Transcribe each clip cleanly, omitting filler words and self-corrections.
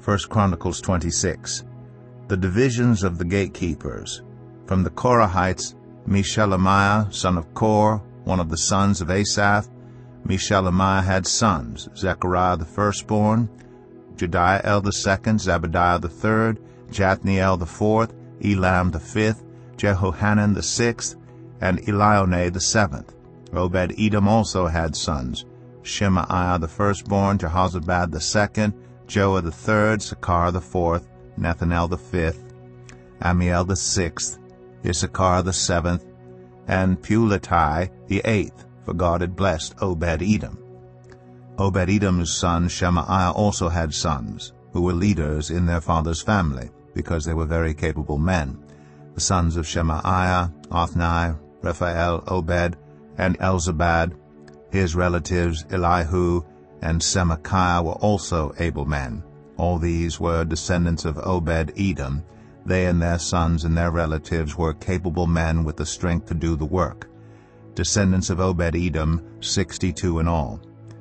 1 Chronicles 26. The divisions of the gatekeepers. From the Korahites, Meshelemiah, son of Kor, one of the sons of Asaph. Meshelemiah had sons, Zechariah the firstborn, Jediael the second, Zebadiah the third, Jathniel the fourth, Elam the fifth, Jehohanan the sixth, and Elionai the seventh. Obed-Edom also had sons, Shemaiah the firstborn, Jehozabad the second, Joah the third, Sakar the fourth, Nethanel the fifth, Amiel the sixth, Issachar the seventh, and Peuletai the eighth, for God had blessed Obed-Edom. Obed-Edom's son Shemaiah also had sons, who were leaders in their father's family, because they were very capable men. The sons of Shemaiah, Othni, Raphael, Obed, and Elzabad. His relatives Elihu and Semachiah were also able men. All these were descendants of Obed-Edom. They and their sons and their relatives were capable men with the strength to do the work. Descendants of Obed-Edom, 62 in all.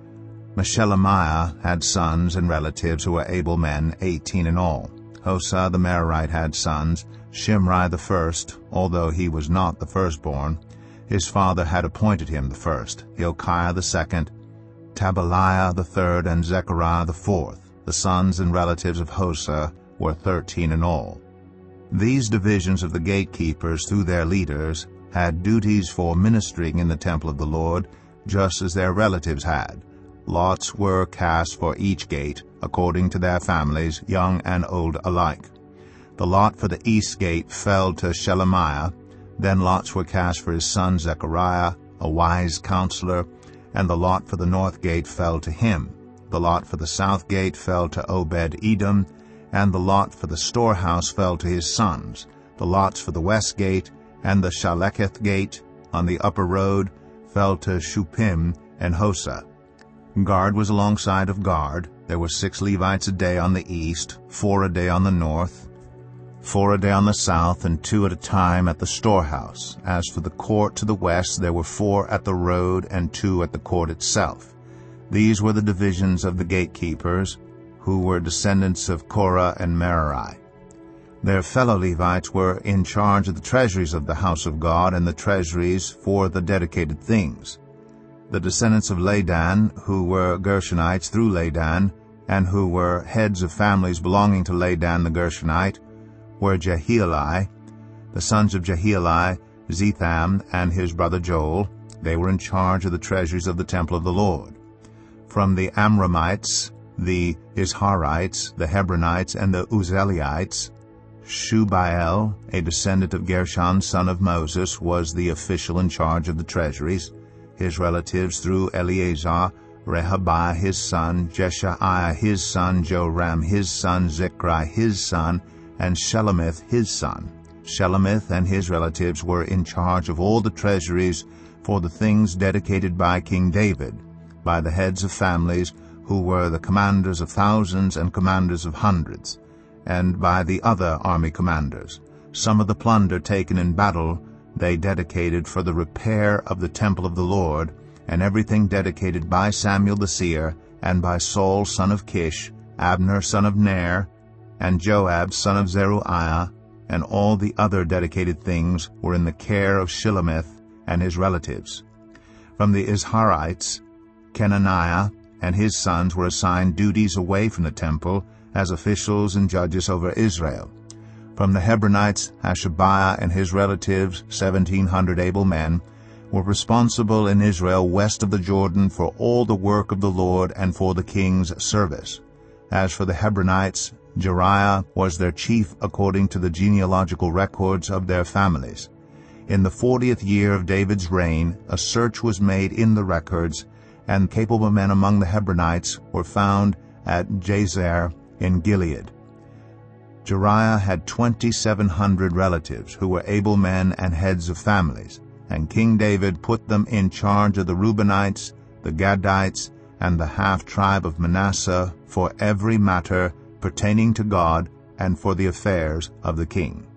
Meshelemiah had sons and relatives who were able men, 18 in all. Hosah the Merarite had sons, Shimri the first, although he was not the firstborn. His father had appointed him the first, Hilkiah the second, Tabaliah the third, and Zechariah the fourth. The sons and relatives of Hosah were 13 in all. These divisions of the gatekeepers, through their leaders, had duties for ministering in the temple of the Lord, just as their relatives had. Lots were cast for each gate, according to their families, young and old alike. The lot for the east gate fell to Shelemiah. Then lots were cast for his son Zechariah, a wise counselor, and the lot for the north gate fell to him. The lot for the south gate fell to Obed-Edom, and the lot for the storehouse fell to his sons. The lots for the west gate and the Shaleketh gate on the upper road fell to Shuppim and Hosah. Guard was alongside of guard. There were 6 Levites a day on the east, 4 a day on the north, 4 a day on the south, and 2 at a time at the storehouse. As for the court to the west, there were 4 at the road and 2 at the court itself. These were the divisions of the gatekeepers, who were descendants of Korah and Merari. Their fellow Levites were in charge of the treasuries of the house of God and the treasuries for the dedicated things. The descendants of Ladan, who were Gershonites through Ladan, and who were heads of families belonging to Ladan the Gershonite, were Jehieli. The sons of Jehieli, Zetham and his brother Joel. They were in charge of the treasuries of the temple of the Lord. From the Amramites, the Isharites, the Hebronites, and the Uzzielites, Shubael, a descendant of Gershon, son of Moses, was the official in charge of the treasuries. His relatives through Eleazar, Rehabiah his son, Jeshaiah his son, Joram his son, Zichri his son, and Shelomith his son. Shelomith and his relatives were in charge of all the treasuries for the things dedicated by King David, by the heads of families, who were the commanders of thousands and commanders of hundreds, and by the other army commanders. Some of the plunder taken in battle they dedicated for the repair of the temple of the Lord, and everything dedicated by Samuel the seer, and by Saul son of Kish, Abner son of Ner, and Joab son of Zeruiah, and all the other dedicated things were in the care of Shelomith and his relatives. From the Isharites, Kenaniah and his sons were assigned duties away from the temple as officials and judges over Israel. From the Hebronites, Hashabiah and his relatives, 1,700 able men, were responsible in Israel west of the Jordan for all the work of the Lord and for the king's service. As for the Hebronites, Jeriah was their chief according to the genealogical records of their families. In the 40th year of David's reign, a search was made in the records, and capable men among the Hebronites were found at Jazer in Gilead. Jeriah had 2,700 relatives who were able men and heads of families, and King David put them in charge of the Reubenites, the Gadites, and the half-tribe of Manasseh for every matter pertaining to God and for the affairs of the king.